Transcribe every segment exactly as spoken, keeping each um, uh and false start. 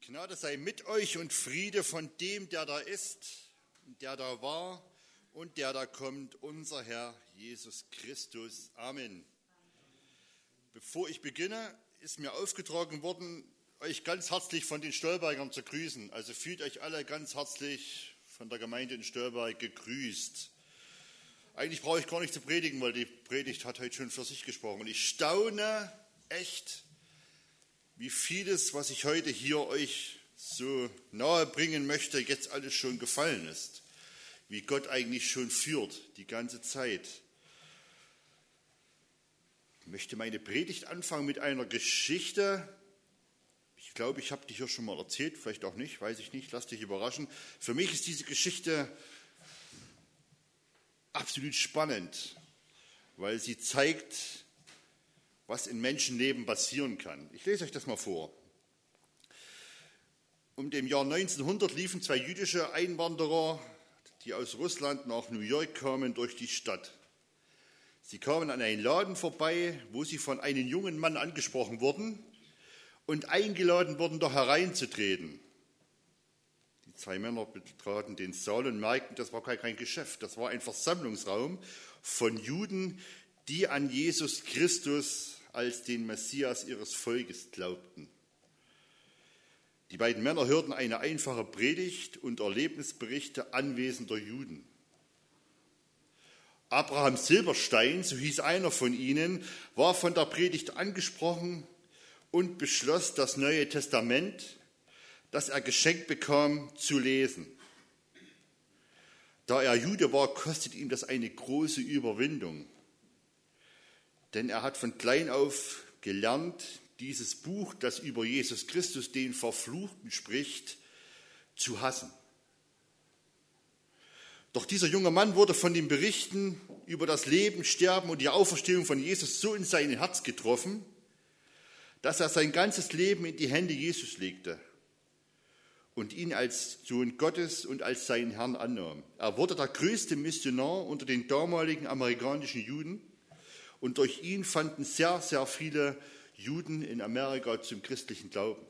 Gnade sei mit euch und Friede von dem, der da ist, der da war und der da kommt, unser Herr Jesus Christus. Amen. Bevor ich beginne, ist mir aufgetragen worden, euch ganz herzlich von den Stolbergern zu grüßen. Also fühlt euch alle ganz herzlich von der Gemeinde in Stolberg gegrüßt. Eigentlich brauche ich gar nicht zu predigen, weil die Predigt hat heute schon für sich gesprochen. Und ich staune echt, wie vieles, was ich heute hier euch so nahe bringen möchte, jetzt alles schon gefallen ist. Wie Gott eigentlich schon führt, die ganze Zeit. Ich möchte meine Predigt anfangen mit einer Geschichte. Ich glaube, ich habe die hier schon mal erzählt, vielleicht auch nicht, weiß ich nicht, lass dich überraschen. Für mich ist diese Geschichte absolut spannend, weil sie zeigt, was in Menschenleben passieren kann. Ich lese euch das mal vor. Um dem Jahr neunzehnhundert liefen zwei jüdische Einwanderer, die aus Russland nach New York kamen, durch die Stadt. Sie kamen an einen Laden vorbei, wo sie von einem jungen Mann angesprochen wurden und eingeladen wurden, da hereinzutreten. Die zwei Männer betraten den Saal und merkten, das war kein Geschäft, das war ein Versammlungsraum von Juden, die an Jesus Christus als den Messias ihres Volkes glaubten. Die beiden Männer hörten eine einfache Predigt und Erlebnisberichte anwesender Juden. Abraham Silberstein, so hieß einer von ihnen, war von der Predigt angesprochen und beschloss, das Neue Testament, das er geschenkt bekam, zu lesen. Da er Jude war, kostet ihm das eine große Überwindung. Denn er hat von klein auf gelernt, dieses Buch, das über Jesus Christus, den Verfluchten, spricht, zu hassen. Doch dieser junge Mann wurde von den Berichten über das Leben, Sterben und die Auferstehung von Jesus so in sein Herz getroffen, dass er sein ganzes Leben in die Hände Jesus legte und ihn als Sohn Gottes und als seinen Herrn annahm. Er wurde der größte Missionar unter den damaligen amerikanischen Juden. Und durch ihn fanden sehr, sehr viele Juden in Amerika zum christlichen Glauben.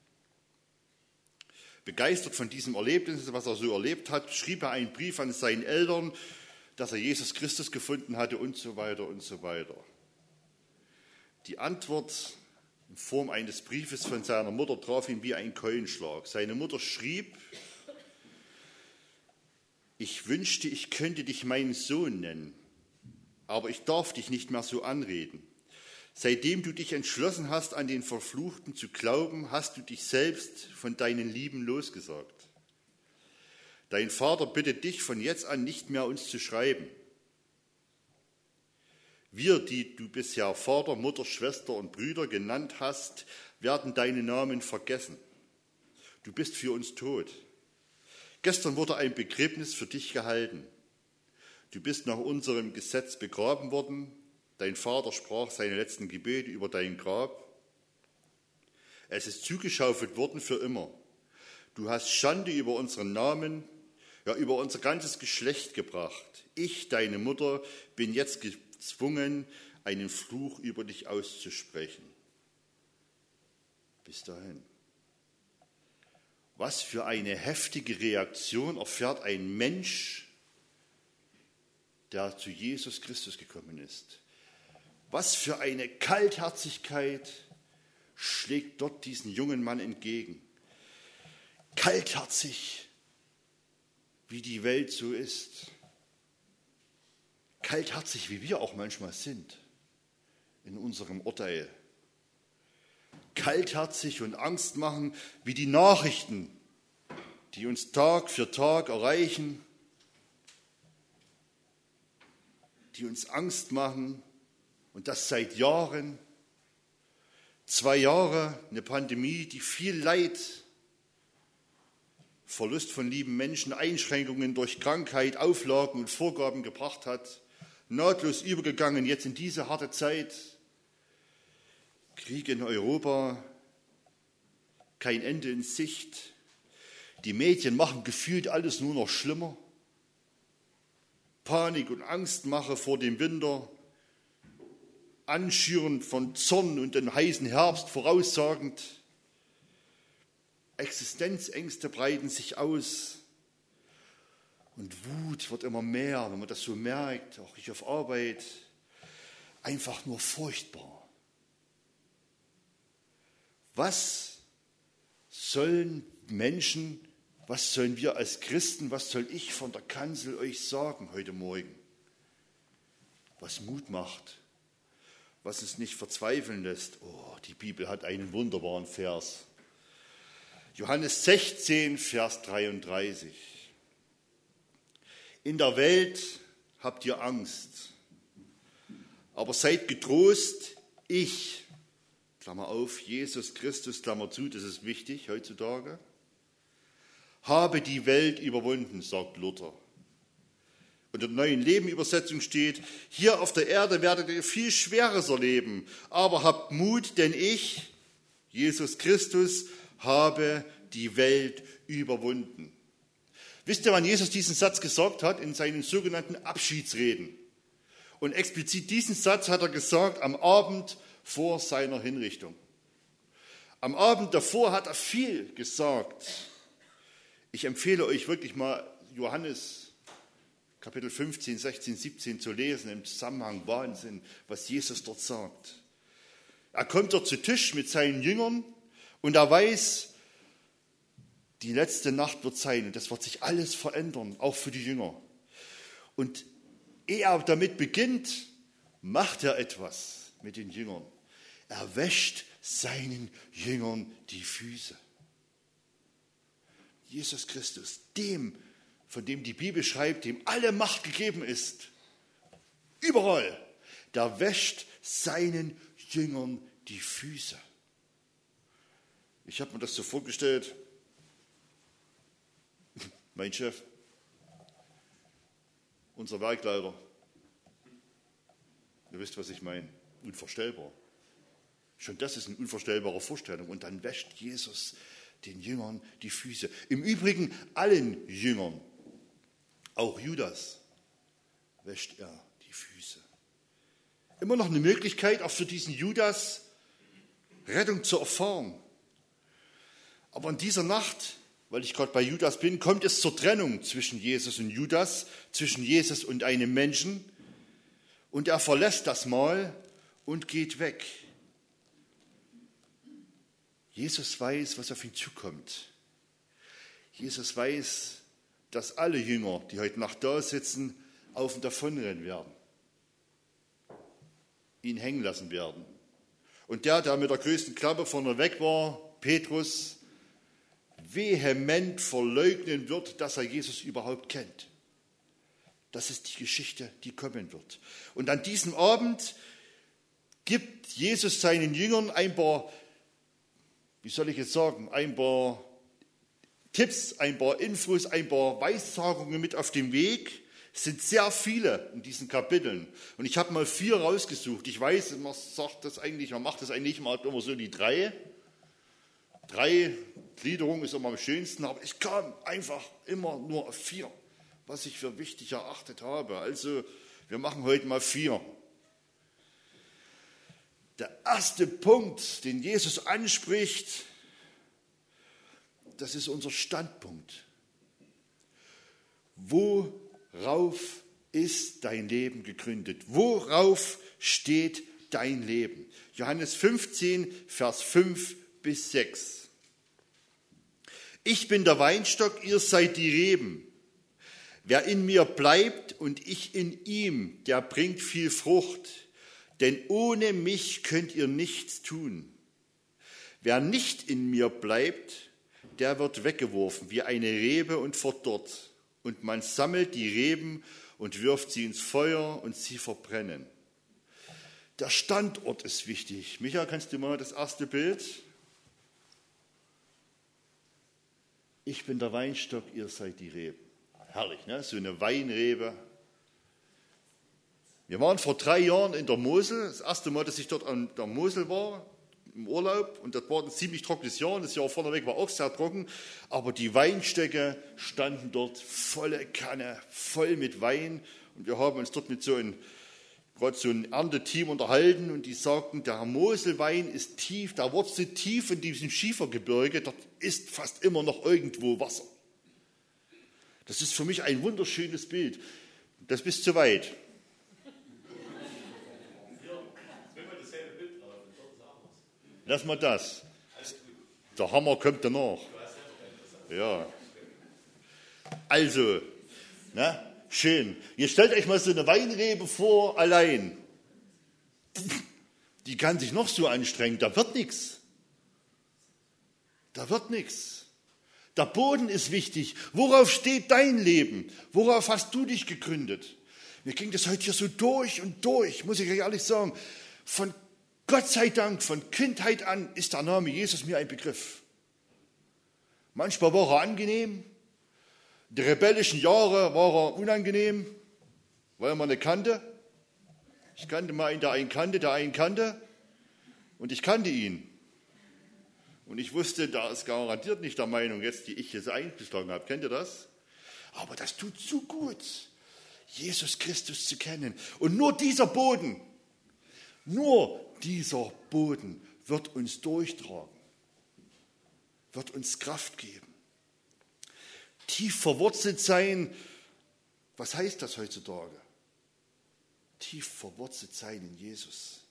Begeistert von diesem Erlebnis, was er so erlebt hat, schrieb er einen Brief an seinen Eltern, dass er Jesus Christus gefunden hatte und so weiter und so weiter. Die Antwort in Form eines Briefes von seiner Mutter traf ihn wie ein Keulenschlag. Seine Mutter schrieb: Ich wünschte, ich könnte dich meinen Sohn nennen. Aber ich darf dich nicht mehr so anreden. Seitdem du dich entschlossen hast, an den Verfluchten zu glauben, hast du dich selbst von deinen Lieben losgesagt. Dein Vater bittet dich von jetzt an nicht mehr uns zu schreiben. Wir, die du bisher Vater, Mutter, Schwester und Brüder genannt hast, werden deine Namen vergessen. Du bist für uns tot. Gestern wurde ein Begräbnis für dich gehalten. Du bist nach unserem Gesetz begraben worden. Dein Vater sprach seine letzten Gebete über dein Grab. Es ist zugeschaufelt worden für immer. Du hast Schande über unseren Namen, ja über unser ganzes Geschlecht gebracht. Ich, deine Mutter, bin jetzt gezwungen, einen Fluch über dich auszusprechen. Bis dahin. Was für eine heftige Reaktion erfährt ein Mensch, der zu Jesus Christus gekommen ist. Was für eine Kaltherzigkeit schlägt dort diesen jungen Mann entgegen. Kaltherzig, wie die Welt so ist. Kaltherzig, wie wir auch manchmal sind in unserem Urteil. Kaltherzig und Angst machen, wie die Nachrichten, die uns Tag für Tag erreichen, die uns Angst machen, und das seit Jahren. Zwei Jahre, eine Pandemie, die viel Leid, Verlust von lieben Menschen, Einschränkungen durch Krankheit, Auflagen und Vorgaben gebracht hat, nahtlos übergegangen jetzt in diese harte Zeit. Krieg in Europa, kein Ende in Sicht. Die Medien machen gefühlt alles nur noch schlimmer. Panik und Angstmache vor dem Winter, Anschüren von Zorn und den heißen Herbst voraussagend. Existenzängste breiten sich aus. Und Wut wird immer mehr, wenn man das so merkt, auch ich auf Arbeit. Einfach nur furchtbar. Was sollen Menschen, was sollen wir als Christen, was soll ich von der Kanzel euch sagen heute Morgen? Was Mut macht, was uns nicht verzweifeln lässt. Oh, die Bibel hat einen wunderbaren Vers. Johannes sechzehn, Vers dreiunddreißig. In der Welt habt ihr Angst, aber seid getrost, ich, Klammer auf, Jesus Christus, Klammer zu, das ist wichtig heutzutage, habe die Welt überwunden, sagt Luther. Und in der Neuen Leben-Übersetzung steht, hier auf der Erde werdet ihr viel Schweres erleben, aber habt Mut, denn ich, Jesus Christus, habe die Welt überwunden. Wisst ihr, wann Jesus diesen Satz gesagt hat? In seinen sogenannten Abschiedsreden. Und explizit diesen Satz hat er gesagt am Abend vor seiner Hinrichtung. Am Abend davor hat er viel gesagt. Ich empfehle euch wirklich mal Johannes Kapitel fünfzehn, sechzehn, siebzehn zu lesen, im Zusammenhang Wahnsinn, was Jesus dort sagt. Er kommt dort zu Tisch mit seinen Jüngern und er weiß, die letzte Nacht wird sein und das wird sich alles verändern, auch für die Jünger. Und ehe er damit beginnt, macht er etwas mit den Jüngern. Er wäscht seinen Jüngern die Füße. Jesus Christus, dem, von dem die Bibel schreibt, dem alle Macht gegeben ist, überall, der wäscht seinen Jüngern die Füße. Ich habe mir das so vorgestellt, mein Chef, unser Werkleiter, ihr wisst, was ich meine, unvorstellbar. Schon das ist eine unvorstellbare Vorstellung. Und dann wäscht Jesus den Jüngern die Füße. Im Übrigen allen Jüngern, auch Judas, wäscht er die Füße. Immer noch eine Möglichkeit, auch für diesen Judas Rettung zu erfahren. Aber in dieser Nacht, weil ich gerade bei Judas bin, kommt es zur Trennung zwischen Jesus und Judas, zwischen Jesus und einem Menschen. Und er verlässt das Mahl und geht weg. Jesus weiß, was auf ihn zukommt. Jesus weiß, dass alle Jünger, die heute Nacht da sitzen, auf und davonrennen werden. Ihn hängen lassen werden. Und der, der mit der größten Klappe vorne weg war, Petrus, vehement verleugnen wird, dass er Jesus überhaupt kennt. Das ist die Geschichte, die kommen wird. Und an diesem Abend gibt Jesus seinen Jüngern ein paar, wie soll ich jetzt sagen, ein paar Tipps, ein paar Infos, ein paar Weissagungen mit auf dem Weg. Es sind sehr viele in diesen Kapiteln. Und ich habe mal vier rausgesucht. Ich weiß, man sagt das eigentlich, man macht das eigentlich mal immer so die drei. Drei Gliederung ist immer am schönsten, aber ich kam einfach immer nur auf vier, was ich für wichtig erachtet habe. Also, wir machen heute mal vier. Der erste Punkt, den Jesus anspricht, das ist unser Standpunkt. Worauf ist dein Leben gegründet? Worauf steht dein Leben? Johannes fünfzehn, Vers fünf bis sechs. Ich bin der Weinstock, ihr seid die Reben. Wer in mir bleibt und ich in ihm, der bringt viel Frucht. Denn ohne mich könnt ihr nichts tun. Wer nicht in mir bleibt, der wird weggeworfen wie eine Rebe und verdorrt. Und man sammelt die Reben und wirft sie ins Feuer und sie verbrennen. Der Standort ist wichtig. Micha, kannst du mal das erste Bild? Ich bin der Weinstock, ihr seid die Reben. Herrlich, ne? So eine Weinrebe. Wir waren vor drei Jahren in der Mosel, das erste Mal, dass ich dort an der Mosel war, im Urlaub. Und das war ein ziemlich trockenes Jahr, und das Jahr vorneweg war auch sehr trocken. Aber die Weinstöcke standen dort volle Kanne, voll mit Wein. Und wir haben uns dort mit so einem gerade so ein Ernteteam unterhalten und die sagten, der Moselwein ist tief, der wurzelt tief in diesem Schiefergebirge, dort ist fast immer noch irgendwo Wasser. Das ist für mich ein wunderschönes Bild. Das bist zu weit. Lass mal das. Der Hammer kommt danach. Ja. Also, ne? Schön. Jetzt stellt euch mal so eine Weinrebe vor, allein. Die kann sich noch so anstrengen, da wird nichts. Da wird nichts. Der Boden ist wichtig. Worauf steht dein Leben? Worauf hast du dich gegründet? Mir ging das heute hier so durch und durch, muss ich euch ehrlich sagen. Von Gott sei Dank, von Kindheit an ist der Name Jesus mir ein Begriff. Manchmal war er angenehm, in den rebellischen Jahren war er unangenehm, weil man nicht kannte. Ich kannte mal einen, der einen kannte, der einen kannte und ich kannte ihn. Und ich wusste, da ist garantiert nicht der Meinung, jetzt, die ich jetzt eingeschlagen habe. Kennt ihr das? Aber das tut so gut, Jesus Christus zu kennen. Und nur dieser Boden, nur dieser Boden wird uns durchtragen, wird uns Kraft geben. Tief verwurzelt sein, was heißt das heutzutage? Tief verwurzelt sein in Jesus.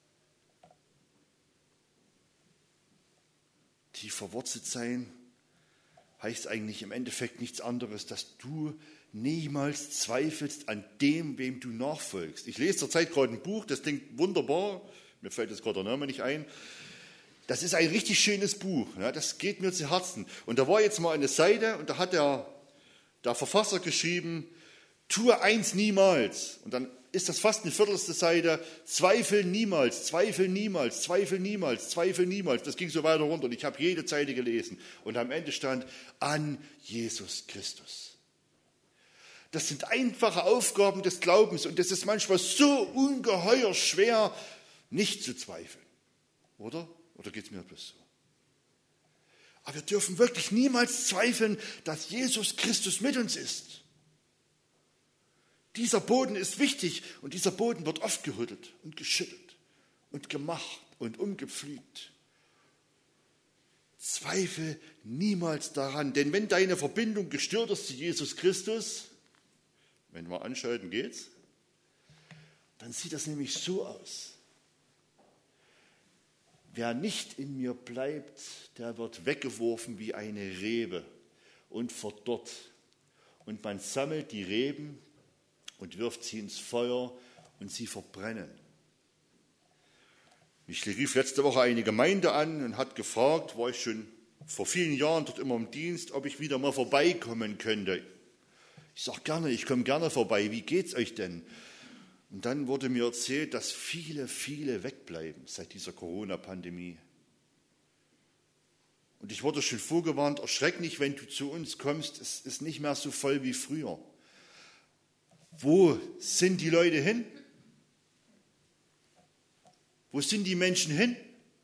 Tief verwurzelt sein heißt eigentlich im Endeffekt nichts anderes, dass du niemals zweifelst an dem, wem du nachfolgst. Ich lese zurzeit gerade ein Buch, das klingt wunderbar, mir fällt jetzt gerade der Name nicht ein. Das ist ein richtig schönes Buch, ja, das geht mir zu Herzen. Und da war jetzt mal eine Seite und da hat der, der Verfasser geschrieben, tue eins niemals. Und dann ist das fast eine viertelste Seite, Zweifel niemals, Zweifel niemals, Zweifel niemals, Zweifel niemals. Das ging so weiter runter und ich habe jede Seite gelesen. Und am Ende stand, an Jesus Christus. Das sind einfache Aufgaben des Glaubens und es ist manchmal so ungeheuer schwer, nicht zu zweifeln. Oder? Oder geht es mir bloß so? Aber wir dürfen wirklich niemals zweifeln, dass Jesus Christus mit uns ist. Dieser Boden ist wichtig und dieser Boden wird oft gerüttelt und geschüttelt und gemacht und umgepflügt. Zweifle niemals daran, denn wenn deine Verbindung gestört ist zu Jesus Christus, wenn wir anschalten, geht's, dann sieht das nämlich so aus. Wer nicht in mir bleibt, der wird weggeworfen wie eine Rebe und verdorrt. Und man sammelt die Reben und wirft sie ins Feuer und sie verbrennen. Ich rief letzte Woche eine Gemeinde an und hat gefragt, war ich schon vor vielen Jahren dort immer im Dienst, ob ich wieder mal vorbeikommen könnte. Ich sage gerne, ich komme gerne vorbei, wie geht's euch denn? Und dann wurde mir erzählt, dass viele, viele wegbleiben seit dieser Corona-Pandemie. Und ich wurde schon vorgewarnt, erschreck nicht, wenn du zu uns kommst, es ist nicht mehr so voll wie früher. Wo sind die Leute hin? Wo sind die Menschen hin,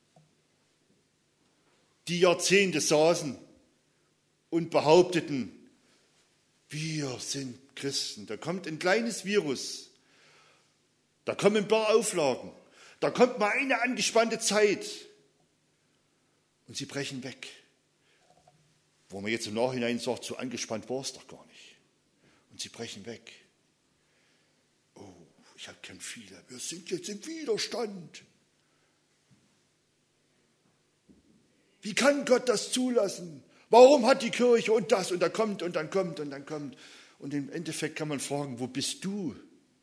die Jahrzehnte saßen und behaupteten, wir sind Christen. Da kommt ein kleines Virus, da kommen ein paar Auflagen, da kommt mal eine angespannte Zeit und sie brechen weg. Wo man jetzt im Nachhinein sagt, so angespannt war es doch gar nicht. Und sie brechen weg. Oh, ich kenne viele, wir sind jetzt im Widerstand. Wie kann Gott das zulassen? Warum hat die Kirche und das und da kommt und dann kommt und dann kommt? Und im Endeffekt kann man fragen, wo bist du?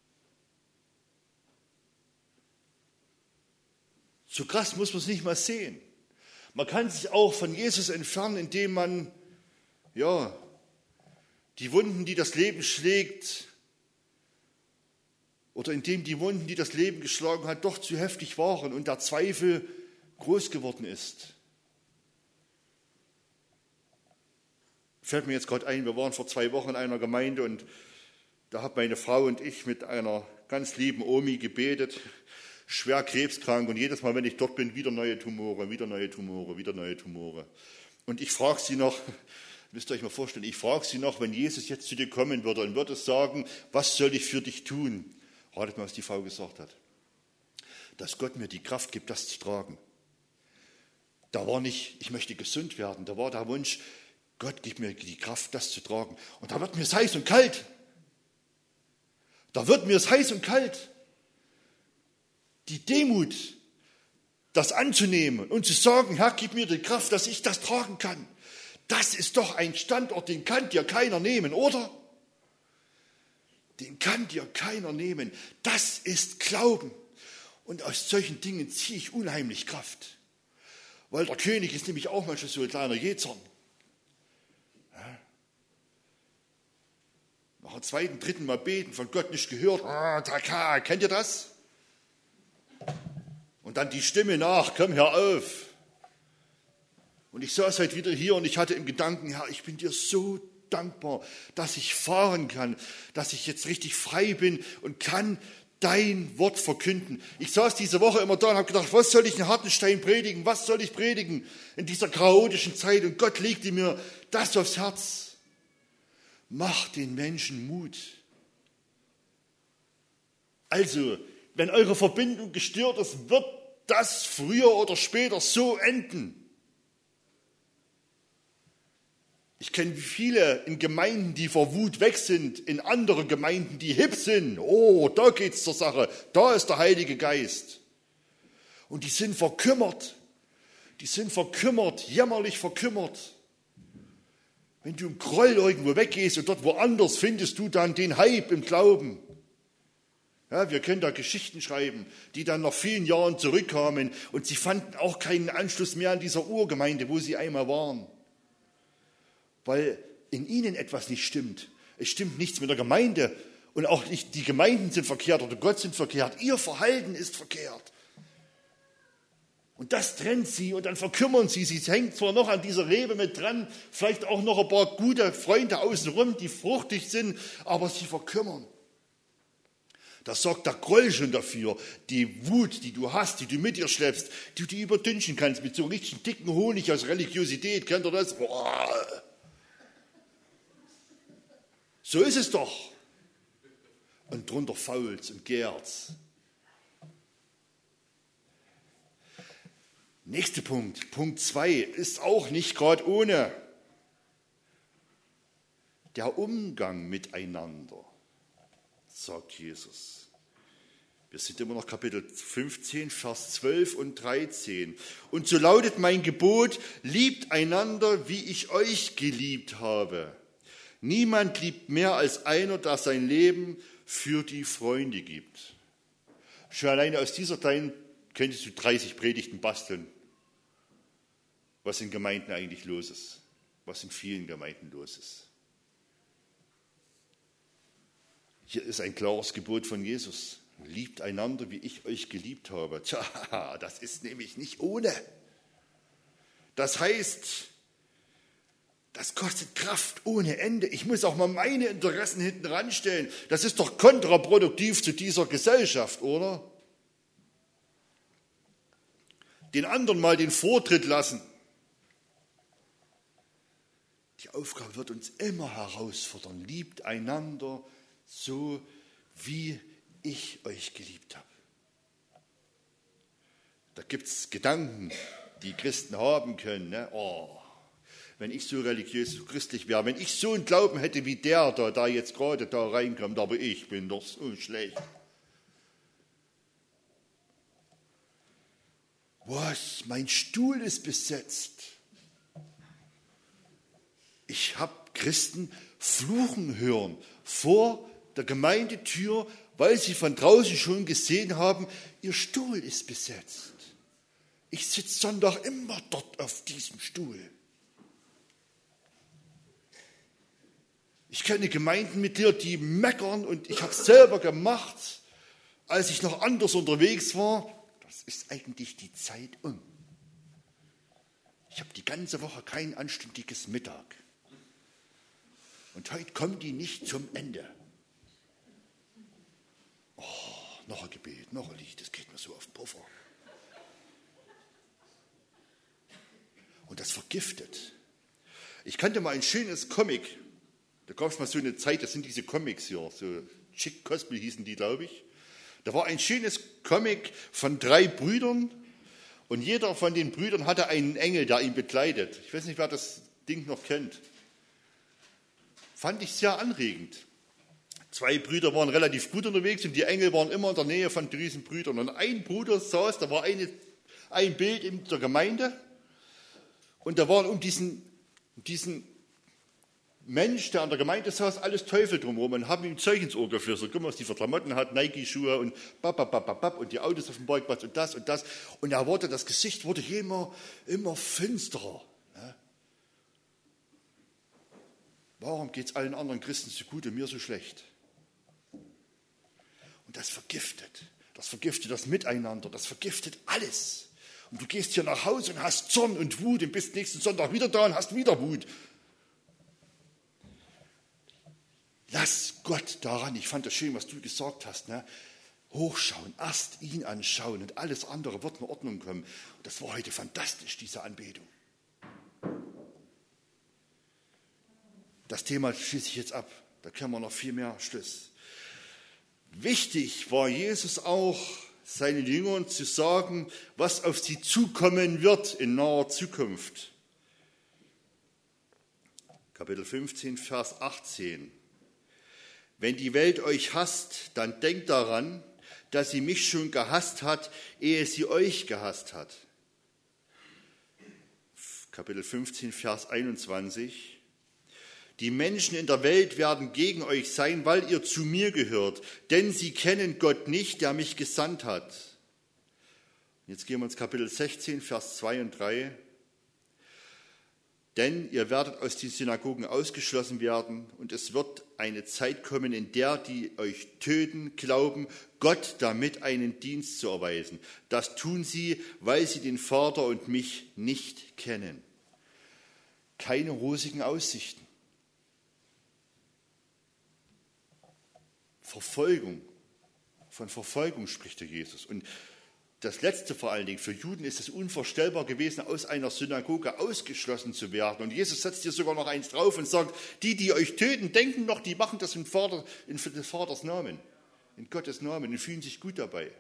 So krass muss man es nicht mal sehen. Man kann sich auch von Jesus entfernen, indem man ja, die Wunden, die das Leben schlägt, oder indem die Wunden, die das Leben geschlagen hat, doch zu heftig waren und der Zweifel groß geworden ist. Fällt mir jetzt gerade ein, wir waren vor zwei Wochen in einer Gemeinde und da hat meine Frau und ich mit einer ganz lieben Omi gebetet, schwer krebskrank und jedes Mal, wenn ich dort bin, wieder neue Tumore, wieder neue Tumore, wieder neue Tumore. Und ich frage sie noch, müsst ihr euch mal vorstellen, ich frage sie noch, wenn Jesus jetzt zu dir kommen würde und würde sagen, was soll ich für dich tun? Ratet mal, was die Frau gesagt hat. Dass Gott mir die Kraft gibt, das zu tragen. Da war nicht, ich möchte gesund werden, da war der Wunsch, Gott gibt mir die Kraft, das zu tragen. Und da wird mir es heiß und kalt. Da wird mir es heiß und kalt. Die Demut, das anzunehmen und zu sagen, Herr, gib mir die Kraft, dass ich das tragen kann. Das ist doch ein Standort, den kann dir keiner nehmen, oder? Den kann dir keiner nehmen. Das ist Glauben. Und aus solchen Dingen ziehe ich unheimlich Kraft. Weil der König ist nämlich auch manchmal so ein kleiner Jezorn. Ja. Nach dem zweiten, dritten Mal beten, von Gott nicht gehört. Ah, Taka, kennt ihr das? Und dann die Stimme nach, komm, hör auf. Und ich saß heute wieder hier und ich hatte im Gedanken, Herr, ich bin dir so dankbar, dass ich fahren kann, dass ich jetzt richtig frei bin und kann dein Wort verkünden. Ich saß diese Woche immer da und habe gedacht, was soll ich in Hartenstein predigen? Was soll ich predigen in dieser chaotischen Zeit? Und Gott legte mir das aufs Herz. Macht den Menschen Mut. Also, wenn eure Verbindung gestört ist, wird das früher oder später so enden. Ich kenne viele in Gemeinden, die vor Wut weg sind, in andere Gemeinden, die hip sind. Oh, da geht's zur Sache. Da ist der Heilige Geist. Und die sind verkümmert. Die sind verkümmert, jämmerlich verkümmert. Wenn du im Groll irgendwo weggehst und dort woanders findest du dann den Hype im Glauben. Ja, wir können da Geschichten schreiben, die dann nach vielen Jahren zurückkamen und sie fanden auch keinen Anschluss mehr an dieser Urgemeinde, wo sie einmal waren. Weil in ihnen etwas nicht stimmt. Es stimmt nichts mit der Gemeinde und auch nicht die Gemeinden sind verkehrt oder Gott sind verkehrt. Ihr Verhalten ist verkehrt. Und das trennt sie und dann verkümmern sie. Sie hängt zwar noch an dieser Rebe mit dran, vielleicht auch noch ein paar gute Freunde außenrum, die fruchtig sind, aber sie verkümmern. Das sorgt der Groll schon dafür, die Wut, die du hast, die du mit dir schleppst, die du überdünchen kannst mit so einem richtig dicken Honig aus Religiosität. Kennt ihr das? Boah. So ist es doch. Und drunter fault's und gärt's. Nächster Punkt, Punkt zwei, ist auch nicht gerade ohne. Der Umgang miteinander, sagt Jesus. Wir sind immer noch Kapitel fünfzehn, Vers zwölf und dreizehn. Und so lautet mein Gebot, liebt einander, wie ich euch geliebt habe. Niemand liebt mehr als einer, der sein Leben für die Freunde gibt. Schon alleine aus dieser Teil könntest du dreißig Predigten basteln, was in Gemeinden eigentlich los ist, was in vielen Gemeinden los ist. Hier ist ein klares Gebot von Jesus. Liebt einander, wie ich euch geliebt habe. Tja, das ist nämlich nicht ohne. Das heißt, das kostet Kraft ohne Ende. Ich muss auch mal meine Interessen hinten ranstellen. Das ist doch kontraproduktiv zu dieser Gesellschaft, oder? Den anderen mal den Vortritt lassen. Die Aufgabe wird uns immer herausfordern. Liebt einander so, wie ich euch geliebt habe. Da gibt es Gedanken, die Christen haben können. Ne? Oh, wenn ich so religiös, so christlich wäre, wenn ich so einen Glauben hätte wie der, der da jetzt gerade da reinkommt, aber ich bin doch so schlecht. Was? Mein Stuhl ist besetzt. Ich habe Christen fluchen hören vor der Gemeindetür, weil sie von draußen schon gesehen haben, ihr Stuhl ist besetzt. Ich sitze Sonntag immer dort auf diesem Stuhl. Ich kenne Gemeindenmitglieder, die meckern und ich habe es selber gemacht, als ich noch anders unterwegs war. Das ist eigentlich die Zeit um. Ich habe die ganze Woche kein anständiges Mittag. Und heute kommen die nicht zum Ende. Oh, noch ein Gebet, noch ein Lied, das geht mir so auf den Puffer. Und das vergiftet. Ich kannte mal ein schönes Comic. Da gab es mal so eine Zeit, das sind diese Comics hier, so Chick Cosby hießen die, glaube ich. Da war ein schönes Comic von drei Brüdern und jeder von den Brüdern hatte einen Engel, der ihn begleitet. Ich weiß nicht, wer das Ding noch kennt. Fand ich sehr anregend. Zwei Brüder waren relativ gut unterwegs und die Engel waren immer in der Nähe von diesen Brüdern. Und ein Bruder saß, da war eine, ein Bild in der Gemeinde und da waren um diesen, diesen Mensch, der an der Gemeinde saß, alles Teufel drumherum und haben ihm Zeug ins Ohr geflüstert. Guck mal, was die für Klamotten hat, Nike-Schuhe und bap, bap, bap, bap, bap, und die Autos auf dem Parkplatz und das und das. Und er wurde, das Gesicht wurde immer, immer finsterer. Ja? Warum geht es allen anderen Christen so gut und mir so schlecht? Und das vergiftet. Das vergiftet das Miteinander. Das vergiftet alles. Und du gehst hier nach Hause und hast Zorn und Wut und bist nächsten Sonntag wieder da und hast wieder Wut. Lass Gott daran, ich fand das schön, was du gesagt hast, ne? Hochschauen, erst ihn anschauen und alles andere wird in Ordnung kommen. Und das war heute fantastisch, diese Anbetung. Das Thema schließe ich jetzt ab, da können wir noch viel mehr Schluss. Wichtig war Jesus auch, seinen Jüngern zu sagen, was auf sie zukommen wird in naher Zukunft. Kapitel fünfzehn, Vers achtzehn. Wenn die Welt euch hasst, dann denkt daran, dass sie mich schon gehasst hat, ehe sie euch gehasst hat. Kapitel fünfzehn, Vers einundzwanzig. Die Menschen in der Welt werden gegen euch sein, weil ihr zu mir gehört, denn sie kennen Gott nicht, der mich gesandt hat. Jetzt gehen wir ins Kapitel sechzehn, Vers zwei und drei. Denn ihr werdet aus den Synagogen ausgeschlossen werden und es wird eine Zeit kommen, in der die euch töten, glauben, Gott damit einen Dienst zu erweisen. Das tun sie, weil sie den Vater und mich nicht kennen. Keine rosigen Aussichten. Verfolgung. Von Verfolgung spricht der Jesus. Und das Letzte vor allen Dingen, für Juden ist es unvorstellbar gewesen, aus einer Synagoge ausgeschlossen zu werden. Und Jesus setzt hier sogar noch eins drauf und sagt, die, die euch töten, denken noch, die machen das in, Vater, in des Vaters Namen, in Gottes Namen und fühlen sich gut dabei.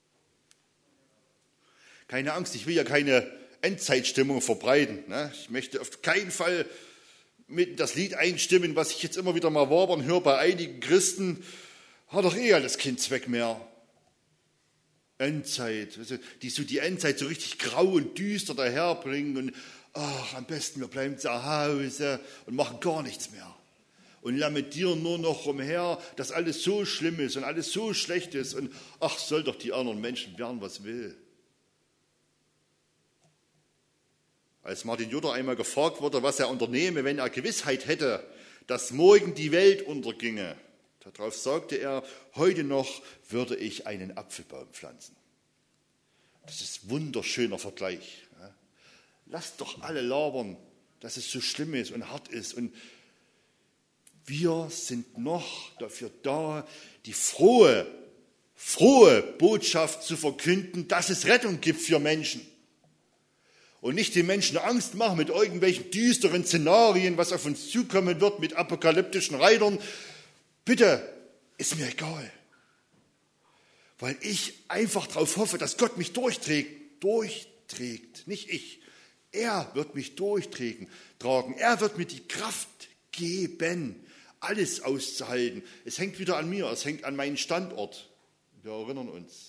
Keine Angst, ich will ja keine Endzeitstimmung verbreiten. Ne? Ich möchte auf keinen Fall mit das Lied einstimmen, was ich jetzt immer wieder mal wabern höre bei einigen Christen, hat doch eh alles keinen Zweck mehr. Endzeit, die so die Endzeit so richtig grau und düster daherbringen und ach, am besten wir bleiben zu Hause und machen gar nichts mehr und lamentieren nur noch umher, dass alles so schlimm ist und alles so schlecht ist und ach, soll doch die anderen Menschen werden, was will. Als Martin Luther einmal gefragt wurde, was er unternehme, wenn er Gewissheit hätte, dass morgen die Welt unterginge, darauf sagte er, heute noch würde ich einen Apfelbaum pflanzen. Das ist ein wunderschöner Vergleich. Lasst doch alle labern, dass es so schlimm ist und hart ist. Und wir sind noch dafür da, die frohe, frohe Botschaft zu verkünden, dass es Rettung gibt für Menschen. Und nicht den Menschen Angst machen mit irgendwelchen düsteren Szenarien, was auf uns zukommen wird, mit apokalyptischen Reitern. Bitte, ist mir egal. Weil ich einfach darauf hoffe, dass Gott mich durchträgt. Durchträgt, nicht ich. Er wird mich durchtragen. Er wird mir die Kraft geben, alles auszuhalten. Es hängt wieder an mir, es hängt an meinen Standort. Wir erinnern uns.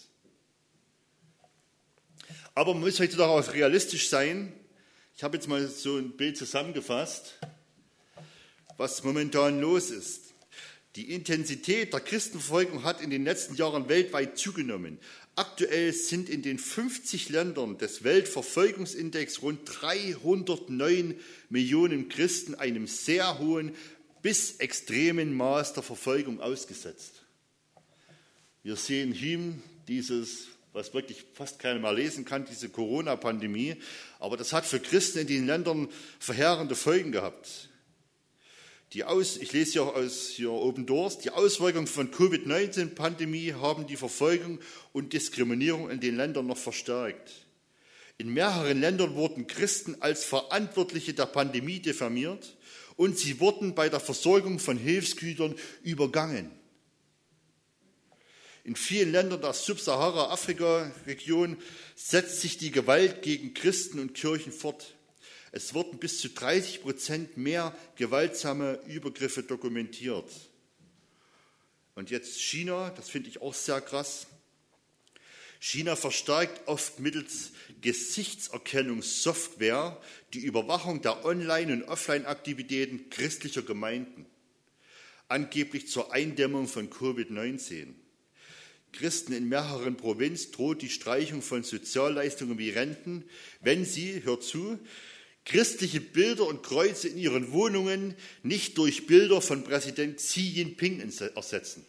Aber man muss heute darauf realistisch sein. Ich habe jetzt mal so ein Bild zusammengefasst, was momentan los ist. Die Intensität der Christenverfolgung hat in den letzten Jahren weltweit zugenommen. Aktuell sind in den fünfzig Ländern des Weltverfolgungsindex rund dreihundertneun Millionen Christen einem sehr hohen bis extremen Maß der Verfolgung ausgesetzt. Wir sehen hier dieses, was wirklich fast keiner mehr lesen kann, diese Corona-Pandemie. Aber das hat für Christen in den Ländern verheerende Folgen gehabt. Die Aus, ich lese hier aus hier Open Doors, die Auswirkungen von Covid neunzehn Pandemie haben die Verfolgung und Diskriminierung in den Ländern noch verstärkt. In mehreren Ländern wurden Christen als Verantwortliche der Pandemie diffamiert und sie wurden bei der Versorgung von Hilfsgütern übergangen. In vielen Ländern der Subsahara-Afrika-Region setzt sich die Gewalt gegen Christen und Kirchen fort. Es wurden bis zu dreißig Prozent mehr gewaltsame Übergriffe dokumentiert. Und jetzt China, das finde ich auch sehr krass. China verstärkt oft mittels Gesichtserkennungssoftware die Überwachung der Online- und Offline-Aktivitäten christlicher Gemeinden, angeblich zur Eindämmung von Covid neunzehn. Christen in mehreren Provinzen droht die Streichung von Sozialleistungen wie Renten, wenn sie, hört zu, christliche Bilder und Kreuze in ihren Wohnungen nicht durch Bilder von Präsident Xi Jinping ersetzen.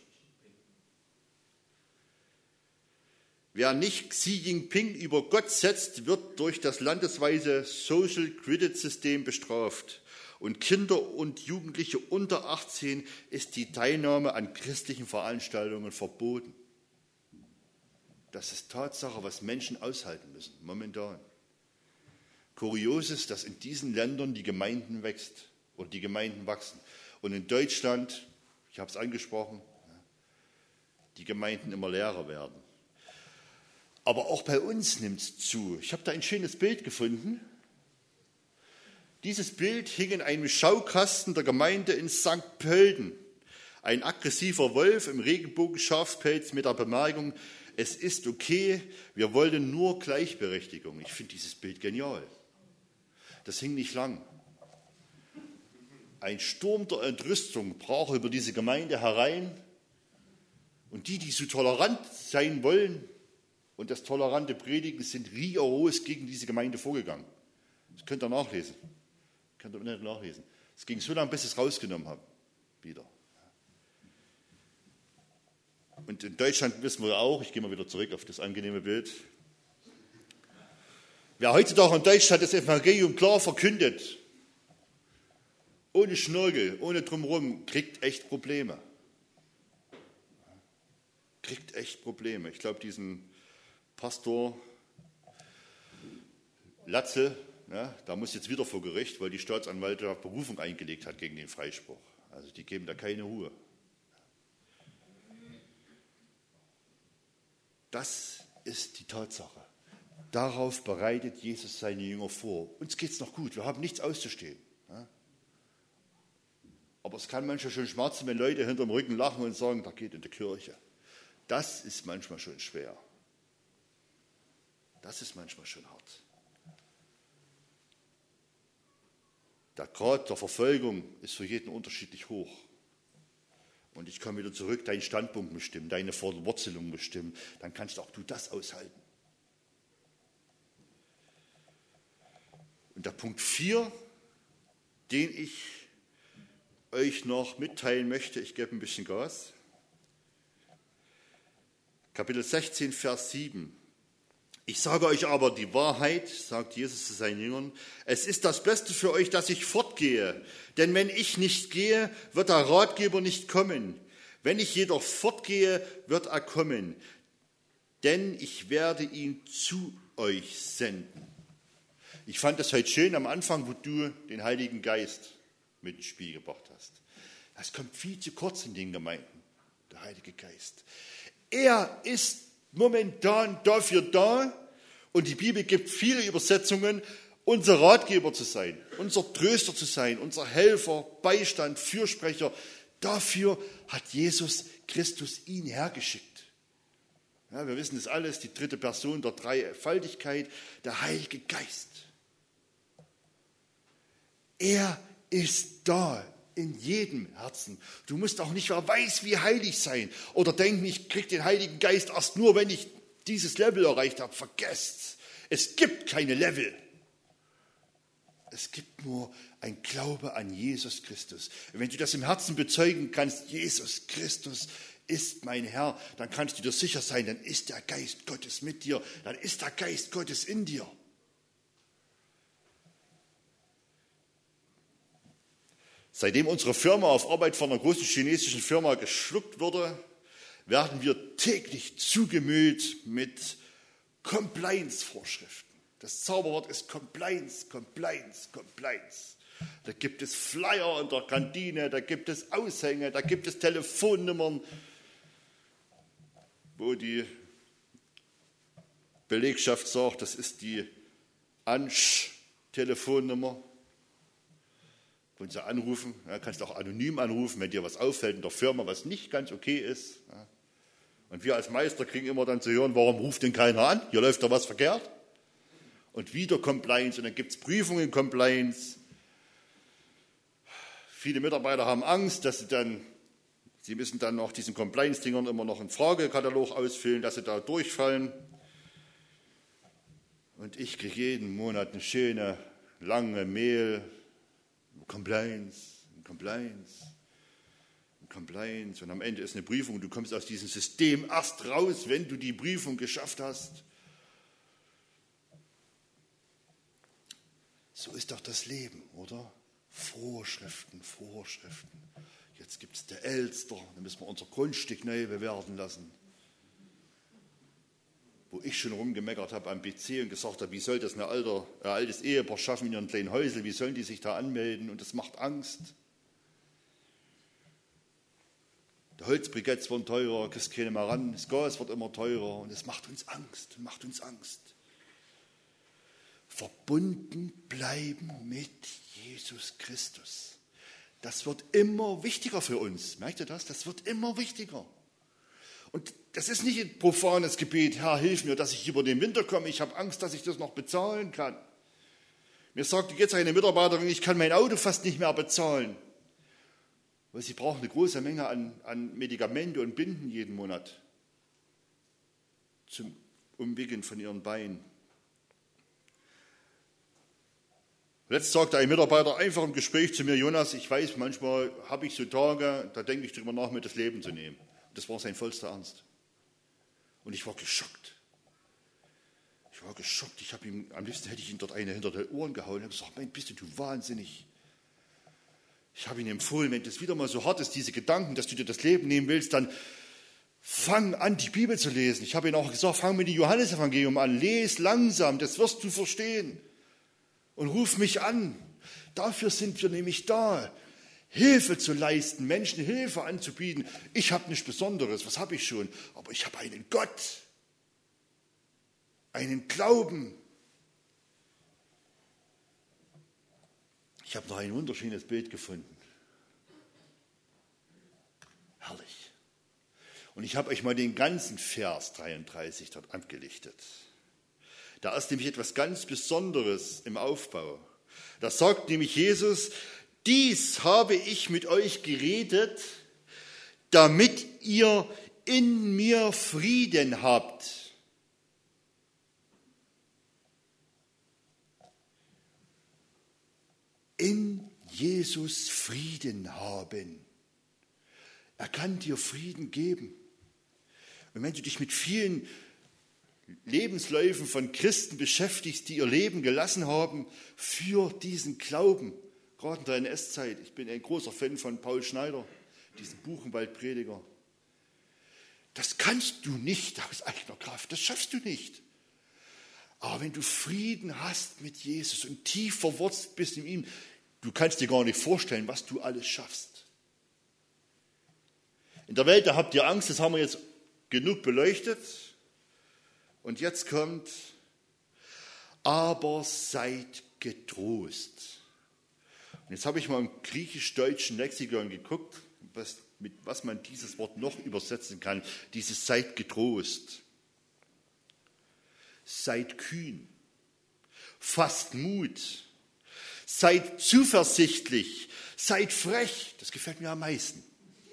Wer nicht Xi Jinping über Gott setzt, wird durch das landesweite Social Credit System bestraft. Und Kinder und Jugendliche unter achtzehn ist die Teilnahme an christlichen Veranstaltungen verboten. Das ist Tatsache, was Menschen aushalten müssen, momentan. Kurios ist, dass in diesen Ländern die Gemeinden wächst oder die Gemeinden wachsen. Und in Deutschland, ich habe es angesprochen, die Gemeinden immer leerer werden. Aber auch bei uns nimmt es zu. Ich habe da ein schönes Bild gefunden. Dieses Bild hing in einem Schaukasten der Gemeinde in Sankt Pölten. Ein aggressiver Wolf im Regenbogenschafspelz mit der Bemerkung, es ist okay, wir wollen nur Gleichberechtigung. Ich finde dieses Bild genial. Das hing nicht lang. Ein Sturm der Entrüstung brach über diese Gemeinde herein. Und die, die so tolerant sein wollen und das tolerante Predigen, sind rigoros gegen diese Gemeinde vorgegangen. Das könnt ihr nachlesen. Könnt ihr nicht nachlesen. Es ging so lange, bis sie es rausgenommen haben. Wieder. Und in Deutschland wissen wir auch, ich gehe mal wieder zurück auf das angenehme Bild, wer heutzutage in Deutschland das Evangelium klar verkündet, ohne Schnörkel, ohne Drumherum, kriegt echt Probleme. Kriegt echt Probleme. Ich glaube, diesen Pastor Latze, ja, da muss jetzt wieder vor Gericht, weil die Staatsanwaltschaft Berufung eingelegt hat gegen den Freispruch. Also die geben da keine Ruhe. Das ist die Tatsache. Darauf bereitet Jesus seine Jünger vor. Uns geht es noch gut, wir haben nichts auszustehen. Ja? Aber es kann manchmal schon schmerzen, wenn Leute hinterm Rücken lachen und sagen, da geht in die Kirche. Das ist manchmal schon schwer. Das ist manchmal schon hart. Der Grad der Verfolgung ist für jeden unterschiedlich hoch. Und ich komme wieder zurück, deinen Standpunkt bestimmen, deine Verwurzelung bestimmen, dann kannst auch du das aushalten. Und der Punkt vier, den ich euch noch mitteilen möchte, ich gebe ein bisschen Gas. Kapitel sechzehn, Vers sieben. Ich sage euch aber die Wahrheit, sagt Jesus zu seinen Jüngern, es ist das Beste für euch, dass ich fortgehe. Denn wenn ich nicht gehe, wird der Ratgeber nicht kommen. Wenn ich jedoch fortgehe, wird er kommen. Denn ich werde ihn zu euch senden. Ich fand das heute schön am Anfang, wo du den Heiligen Geist mit ins Spiel gebracht hast. Das kommt viel zu kurz in den Gemeinden, der Heilige Geist. Er ist momentan dafür da, und die Bibel gibt viele Übersetzungen, unser Ratgeber zu sein, unser Tröster zu sein, unser Helfer, Beistand, Fürsprecher. Dafür hat Jesus Christus ihn hergeschickt. Ja, wir wissen das alles, die dritte Person der Dreifaltigkeit, der Heilige Geist. Er ist da in jedem Herzen. Du musst auch nicht, wer weiß, wie heilig sein oder denken, ich kriege den Heiligen Geist erst nur, wenn ich dieses Level erreicht habe. Vergesst, es gibt keine Level. Es gibt nur ein Glaube an Jesus Christus. Und wenn du das im Herzen bezeugen kannst, Jesus Christus ist mein Herr, dann kannst du dir sicher sein, dann ist der Geist Gottes mit dir, dann ist der Geist Gottes in dir. Seitdem unsere Firma auf Arbeit von einer großen chinesischen Firma geschluckt wurde, werden wir täglich zugemüllt mit Compliance-Vorschriften. Das Zauberwort ist Compliance, Compliance, Compliance. Da gibt es Flyer in der Kantine, da gibt es Aushänge, da gibt es Telefonnummern, wo die Belegschaft sagt, das ist die Ansch-Telefonnummer. Und sie anrufen, ja, kannst auch anonym anrufen, wenn dir was auffällt in der Firma, was nicht ganz okay ist. Ja. Und wir als Meister kriegen immer dann zu hören, warum ruft denn keiner an? Hier läuft doch was verkehrt. Und wieder Compliance und dann gibt es Prüfungen in Compliance. Viele Mitarbeiter haben Angst, dass sie dann, sie müssen dann nach diesen Compliance-Dingern immer noch einen Fragekatalog ausfüllen, dass sie da durchfallen. Und ich kriege jeden Monat eine schöne, lange Mail, Compliance, Compliance, Compliance. Und am Ende ist eine Prüfung. Du kommst aus diesem System erst raus, wenn du die Prüfung geschafft hast. So ist doch das Leben, oder? Vorschriften, Vorschriften. Jetzt gibt es der Elster, dann müssen wir unser Grundstück neu bewerten lassen. Wo ich schon rumgemeckert habe am P C und gesagt habe, wie soll das ein alter, ein altes Ehepaar schaffen in ihren kleinen Häusel, wie sollen die sich da anmelden? Und das macht Angst. Die Holzbriketts werden teurer, kriegst keine mehr ran, das Gas wird immer teurer und es macht uns Angst, macht uns Angst. Verbunden bleiben mit Jesus Christus. Das wird immer wichtiger für uns. Merkt ihr das? Das wird immer wichtiger. Und das ist nicht ein profanes Gebet, Herr, hilf mir, dass ich über den Winter komme. Ich habe Angst, dass ich das noch bezahlen kann. Mir sagte jetzt eine Mitarbeiterin, ich kann mein Auto fast nicht mehr bezahlen. Weil sie braucht eine große Menge an, an Medikamente und Binden jeden Monat zum Umwickeln von ihren Beinen. Letzt sagte ein Mitarbeiter einfach im Gespräch zu mir, Jonas, ich weiß, manchmal habe ich so Tage, da denke ich darüber nach, mir das Leben zu nehmen. Das war sein vollster Ernst. Und ich war geschockt. Ich war geschockt. Ich habe ihm, am liebsten hätte ich ihm dort eine hinter die Ohren gehauen und habe gesagt, mein, bist du, du wahnsinnig. Ich habe ihm empfohlen, wenn das wieder mal so hart ist, diese Gedanken, dass du dir das Leben nehmen willst, dann fang an, die Bibel zu lesen. Ich habe ihm auch gesagt, fang mit dem Johannesevangelium an, les langsam, das wirst du verstehen. Und ruf mich an. Dafür sind wir nämlich da. Hilfe zu leisten, Menschen Hilfe anzubieten. Ich habe nichts Besonderes, was habe ich schon? Aber ich habe einen Gott, einen Glauben. Ich habe noch ein wunderschönes Bild gefunden. Herrlich. Und ich habe euch mal den ganzen Vers dreiunddreißig dort abgelichtet. Da ist nämlich etwas ganz Besonderes im Aufbau. Da sagt nämlich Jesus, dies habe ich mit euch geredet, damit ihr in mir Frieden habt. In Jesus Frieden haben. Er kann dir Frieden geben. Und wenn du dich mit vielen Lebensläufen von Christen beschäftigst, die ihr Leben gelassen haben für diesen Glauben, gerade in der N S-Zeit. Ich bin ein großer Fan von Paul Schneider, diesem Buchenwald-Prediger. Das kannst du nicht aus eigener Kraft, das schaffst du nicht. Aber wenn du Frieden hast mit Jesus und tief verwurzelt bist in ihm, du kannst dir gar nicht vorstellen, was du alles schaffst. In der Welt, da habt ihr Angst, das haben wir jetzt genug beleuchtet. Und jetzt kommt, aber seid getrost. Und jetzt habe ich mal im griechisch-deutschen Lexikon geguckt, was, mit was man dieses Wort noch übersetzen kann, dieses seid getrost. Seid kühn, fasst Mut, seid zuversichtlich, seid frech, das gefällt mir am meisten.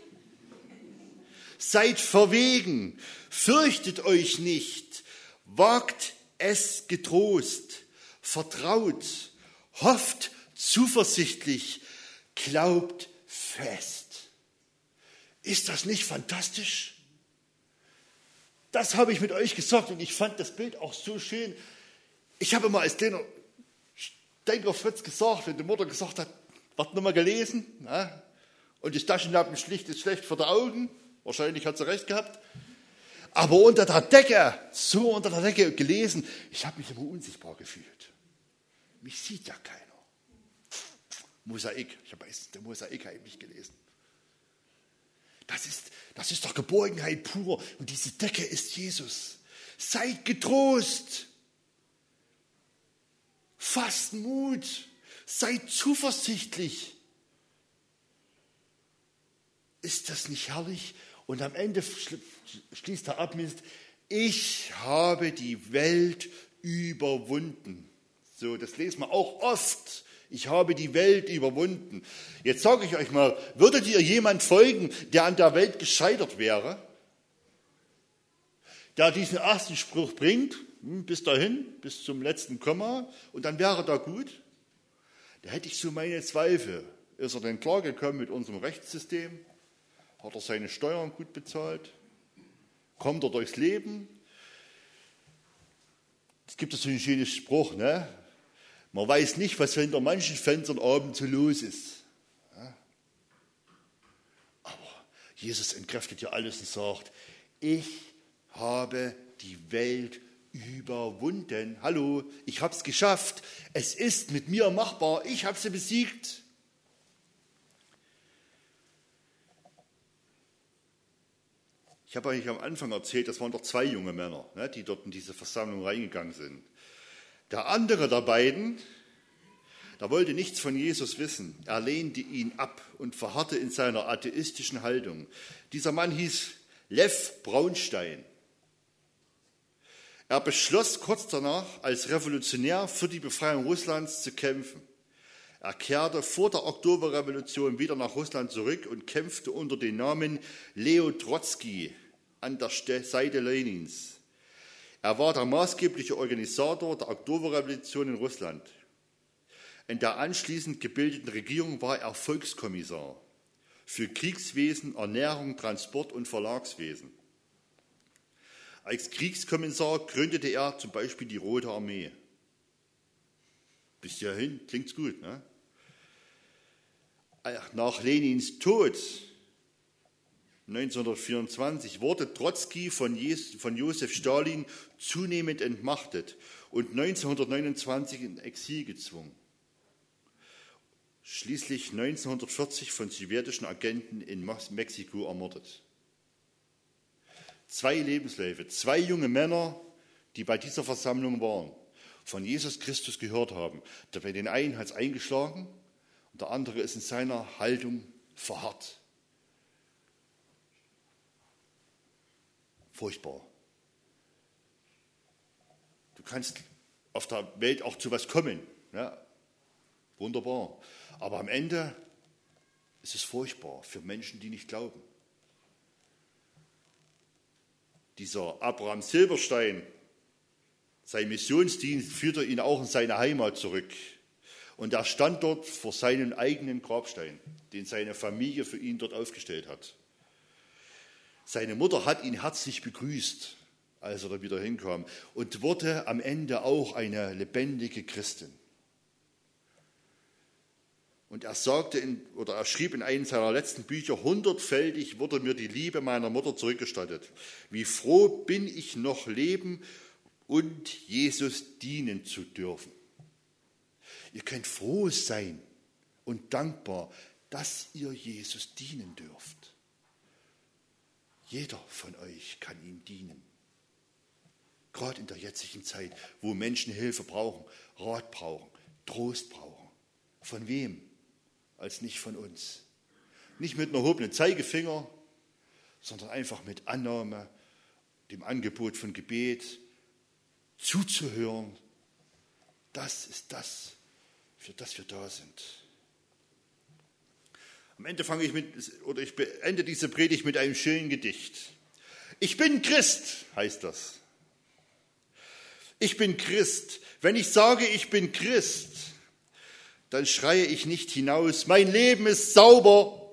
Seid verwegen, fürchtet euch nicht, wagt es getrost, vertraut, hofft zuversichtlich, glaubt fest. Ist das nicht fantastisch? Das habe ich mit euch gesagt und ich fand das Bild auch so schön. Ich habe immer als kleiner Denkerfritz gesagt, wenn die Mutter gesagt hat, wird nochmal gelesen, na? Und die Taschenlampen schlicht ist schlecht für die Augen, wahrscheinlich hat sie recht gehabt, aber unter der Decke, so unter der Decke gelesen, ich habe mich immer unsichtbar gefühlt. Mich sieht ja keiner. Mosaik, ich habe meistens der Mosaik eigentlich gelesen. Das ist, Das ist doch Geborgenheit pur. Und diese Decke ist Jesus. Seid getrost. Fasst Mut. Seid zuversichtlich. Ist das nicht herrlich? Und am Ende schließt er ab mit, ich habe die Welt überwunden. So, das lesen wir auch oft. Ich habe die Welt überwunden. Jetzt sage ich euch mal, würdet ihr jemand folgen, der an der Welt gescheitert wäre? Der diesen ersten Spruch bringt, bis dahin, bis zum letzten Komma, und dann wäre da gut? Da hätte ich so meine Zweifel. Ist er denn klargekommen mit unserem Rechtssystem? Hat er seine Steuern gut bezahlt? Kommt er durchs Leben? Es gibt so einen schönen Spruch, ne? Man weiß nicht, was hinter manchen Fenstern abends so los ist. Ja? Aber Jesus entkräftet ja alles und sagt, ich habe die Welt überwunden. Hallo, ich habe es geschafft. Es ist mit mir machbar. Ich habe sie besiegt. Ich habe euch am Anfang erzählt, das waren doch zwei junge Männer, ne, die dort in diese Versammlung reingegangen sind. Der andere der beiden, der wollte nichts von Jesus wissen. Er lehnte ihn ab und verharrte in seiner atheistischen Haltung. Dieser Mann hieß Lew Braunstein. Er beschloss kurz danach, als Revolutionär für die Befreiung Russlands zu kämpfen. Er kehrte vor der Oktoberrevolution wieder nach Russland zurück und kämpfte unter dem Namen Leo Trotzki an der Seite Lenins. Er war der maßgebliche Organisator der Oktoberrevolution in Russland. In der anschließend gebildeten Regierung war er Volkskommissar für Kriegswesen, Ernährung, Transport und Verlagswesen. Als Kriegskommissar gründete er zum Beispiel die Rote Armee. Bis hierhin klingt's gut, ne? Nach Lenins Tod neunzehnhundertvierundzwanzig wurde Trotzki von Josef Stalin zunehmend entmachtet und neunzehnhundertneunundzwanzig in Exil gezwungen. Schließlich neunzehnhundertvierzig von sowjetischen Agenten in Mexiko ermordet. Zwei Lebensläufe, zwei junge Männer, die bei dieser Versammlung waren, von Jesus Christus gehört haben. Bei den einen hat es eingeschlagen und der andere ist in seiner Haltung verharrt. Furchtbar. Du kannst auf der Welt auch zu was kommen. Ja, wunderbar. Aber am Ende ist es furchtbar für Menschen, die nicht glauben. Dieser Abraham Silberstein, sein Missionsdienst führte ihn auch in seine Heimat zurück. Und er stand dort vor seinem eigenen Grabstein, den seine Familie für ihn dort aufgestellt hat. Seine Mutter hat ihn herzlich begrüßt, als er da wieder hinkam, und wurde am Ende auch eine lebendige Christin. Und er sagte in, oder er schrieb in einem seiner letzten Bücher, hundertfältig wurde mir die Liebe meiner Mutter zurückgestattet. Wie froh bin ich noch leben und Jesus dienen zu dürfen. Ihr könnt froh sein und dankbar, dass ihr Jesus dienen dürft. Jeder von euch kann ihm dienen. Gerade in der jetzigen Zeit, wo Menschen Hilfe brauchen, Rat brauchen, Trost brauchen. Von wem? Als nicht von uns. Nicht mit einem erhobenen Zeigefinger, sondern einfach mit Annahme, dem Angebot von Gebet, zuzuhören. Das ist das, für das wir da sind. Am Ende fange ich mit, oder ich beende diese Predigt mit einem schönen Gedicht. Ich bin Christ, heißt das. Ich bin Christ. Wenn ich sage, ich bin Christ, dann schreie ich nicht hinaus, mein Leben ist sauber.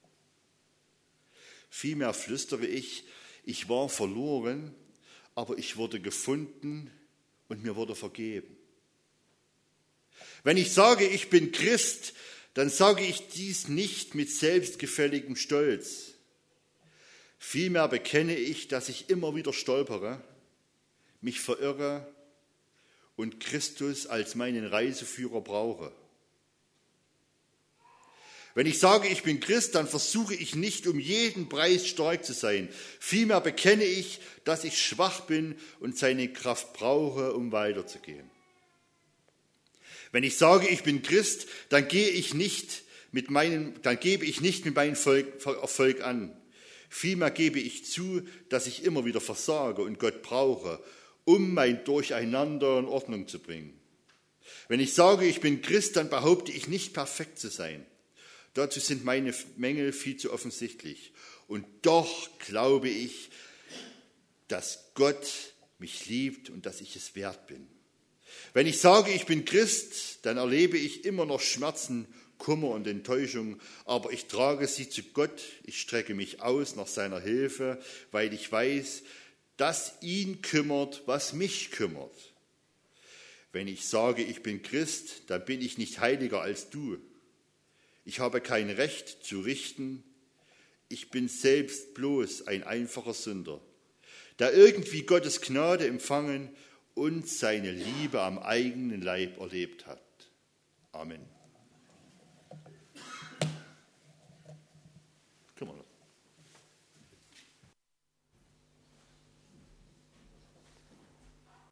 Vielmehr flüstere ich, ich war verloren, aber ich wurde gefunden und mir wurde vergeben. Wenn ich sage, ich bin Christ, dann sage ich dies nicht mit selbstgefälligem Stolz. Vielmehr bekenne ich, dass ich immer wieder stolpere, mich verirre und Christus als meinen Reiseführer brauche. Wenn ich sage, ich bin Christ, dann versuche ich nicht um jeden Preis stark zu sein. Vielmehr bekenne ich, dass ich schwach bin und seine Kraft brauche, um weiterzugehen. Wenn ich sage, ich bin Christ, dann gehe ich nicht mit meinem, dann gebe ich nicht mit meinem Volk, Erfolg an. Vielmehr gebe ich zu, dass ich immer wieder versage und Gott brauche, um mein Durcheinander in Ordnung zu bringen. Wenn ich sage, ich bin Christ, dann behaupte ich nicht perfekt zu sein. Dazu sind meine Mängel viel zu offensichtlich. Und doch glaube ich, dass Gott mich liebt und dass ich es wert bin. Wenn ich sage, ich bin Christ, dann erlebe ich immer noch Schmerzen, Kummer und Enttäuschung, aber ich trage sie zu Gott. Ich strecke mich aus nach seiner Hilfe, weil ich weiß, dass ihn kümmert, was mich kümmert. Wenn ich sage, ich bin Christ, dann bin ich nicht heiliger als du. Ich habe kein Recht zu richten. Ich bin selbst bloß ein einfacher Sünder, der irgendwie Gottes Gnade empfangen und seine Liebe am eigenen Leib erlebt hat. Amen.